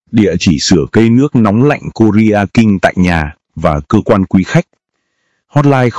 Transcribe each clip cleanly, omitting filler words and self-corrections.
địa chỉ sửa cây nước nóng lạnh Korea King tại nhà và cơ quan quý khách. Hotline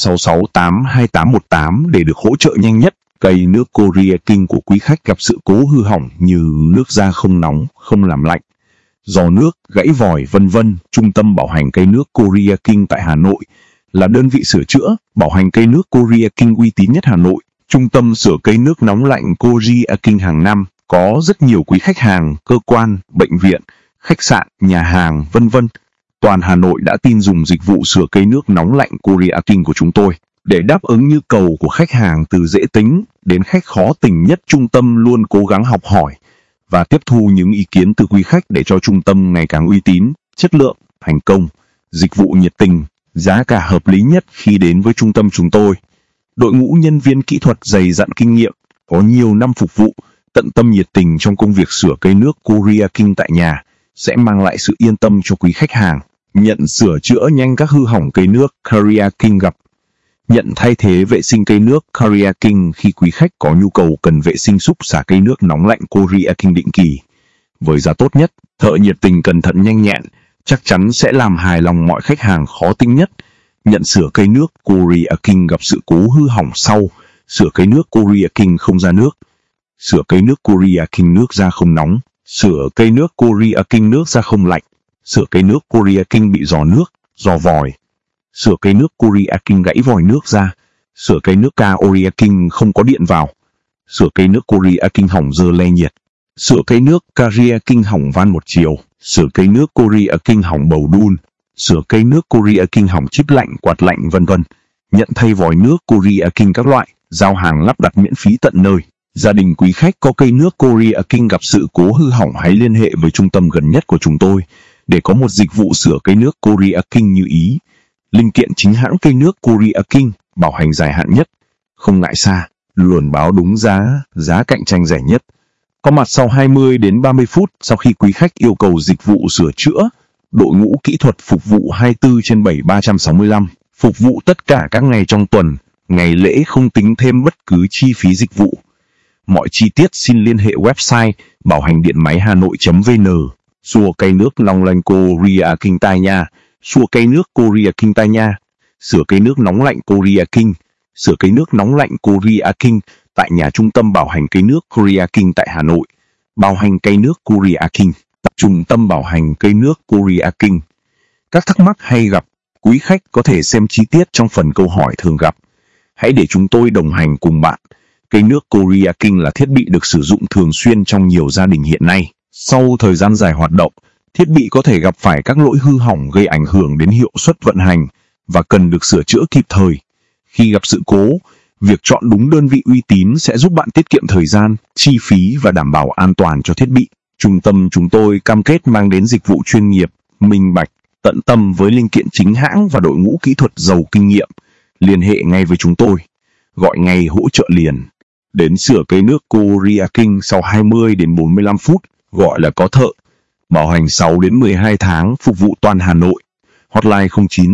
0866828818 để được hỗ trợ nhanh nhất. Cây nước Korea King của quý khách gặp sự cố hư hỏng như nước ra không nóng, không làm lạnh, giò nước, gãy vòi vân vân. Trung tâm bảo hành cây nước Korea King tại Hà Nội là đơn vị sửa chữa, bảo hành cây nước Korea King uy tín nhất Hà Nội. Trung tâm sửa cây nước nóng lạnh Korea King hàng năm có rất nhiều quý khách hàng, cơ quan, bệnh viện, khách sạn, nhà hàng, vân vân. Toàn Hà Nội đã tin dùng dịch vụ sửa cây nước nóng lạnh Korea King của chúng tôi. Để đáp ứng nhu cầu của khách hàng từ dễ tính đến khách khó tính nhất, trung tâm luôn cố gắng học hỏi và tiếp thu những ý kiến từ quý khách để cho trung tâm ngày càng uy tín, chất lượng, thành công, dịch vụ nhiệt tình, giá cả hợp lý nhất khi đến với trung tâm chúng tôi. Đội ngũ nhân viên kỹ thuật dày dặn kinh nghiệm, có nhiều năm phục vụ, tận tâm nhiệt tình trong công việc sửa cây nước Korea King tại nhà sẽ mang lại sự yên tâm cho quý khách hàng. Nhận sửa chữa nhanh các hư hỏng cây nước Korea King gặp. Nhận thay thế vệ sinh cây nước Korea King khi quý khách có nhu cầu cần vệ sinh xúc xả cây nước nóng lạnh Korea King định kỳ. Với giá tốt nhất, thợ nhiệt tình cẩn thận nhanh nhẹn, chắc chắn sẽ làm hài lòng mọi khách hàng khó tính nhất. Nhận sửa cây nước Korea King gặp sự cố hư hỏng sau, sửa cây nước Korea King không ra nước, sửa cây nước Korea King nước ra không nóng, sửa cây nước Korea King nước ra không lạnh, sửa cây nước Korea King bị giò nước, giò vòi, sửa cây nước Korea King gãy vòi nước ra, sửa cây nước Korea King không có điện vào, sửa cây nước Korea King hỏng dơ le nhiệt, sửa cây nước Korea King hỏng van một chiều, sửa cây nước Korea King hỏng bầu đun, sửa cây nước Korea King hỏng chip lạnh, quạt lạnh vân vân. Nhận thay vòi nước Korea King các loại, giao hàng lắp đặt miễn phí tận nơi. Gia đình quý khách có cây nước Korea King gặp sự cố hư hỏng hãy liên hệ với trung tâm gần nhất của chúng tôi để có một dịch vụ sửa cây nước Korea King như ý. Linh kiện chính hãng cây nước Korea King, bảo hành dài hạn nhất, không ngại xa, luôn báo đúng giá, giá cạnh tranh rẻ nhất. Có mặt sau 20 đến 30 phút sau khi quý khách yêu cầu dịch vụ sửa chữa. Đội ngũ kỹ thuật phục vụ 24/7 365, phục vụ tất cả các ngày trong tuần, ngày lễ không tính thêm bất cứ chi phí dịch vụ. Mọi chi tiết xin liên hệ website bảo hành điện máy hanoi.vn. Sửa cây nước nóng lạnh Korea King tại nhà, sửa cây nước Korea King tại nhà, sửa cây nước nóng lạnh Korea King, sửa cây nước nóng lạnh Korea King tại nhà. Trung tâm bảo hành cây nước Korea King tại Hà Nội, bảo hành cây nước Korea King. Trung tâm bảo hành cây nước Korea King. Các thắc mắc hay gặp, quý khách có thể xem chi tiết trong phần câu hỏi thường gặp. Hãy để chúng tôi đồng hành cùng bạn. Cây nước Korea King là thiết bị được sử dụng thường xuyên trong nhiều gia đình hiện nay. Sau thời gian dài hoạt động, thiết bị có thể gặp phải các lỗi hư hỏng gây ảnh hưởng đến hiệu suất vận hành và cần được sửa chữa kịp thời. Khi gặp sự cố, việc chọn đúng đơn vị uy tín sẽ giúp bạn tiết kiệm thời gian, chi phí và đảm bảo an toàn cho thiết bị. Trung tâm chúng tôi cam kết mang đến dịch vụ chuyên nghiệp, minh bạch, tận tâm với linh kiện chính hãng và đội ngũ kỹ thuật giàu kinh nghiệm. Liên hệ ngay với chúng tôi. Gọi ngay hỗ trợ liền. Đến sửa cây nước Korea King sau 20 đến 45 phút, gọi là có thợ. Bảo hành 6 đến 12 tháng, phục vụ toàn Hà Nội. Hotline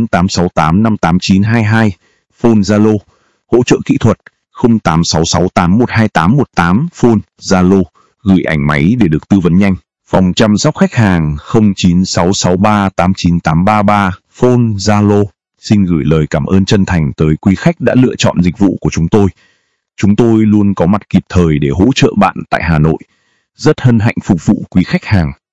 0986858922, phone Zalo, hỗ trợ kỹ thuật 0866812818, phone Zalo, gửi ảnh máy để được tư vấn nhanh. Phòng chăm sóc khách hàng 09663898833, phone Zalo. Xin gửi lời cảm ơn chân thành tới quý khách đã lựa chọn dịch vụ của chúng tôi. Chúng tôi luôn có mặt kịp thời để hỗ trợ bạn tại Hà Nội. Rất hân hạnh phục vụ quý khách hàng.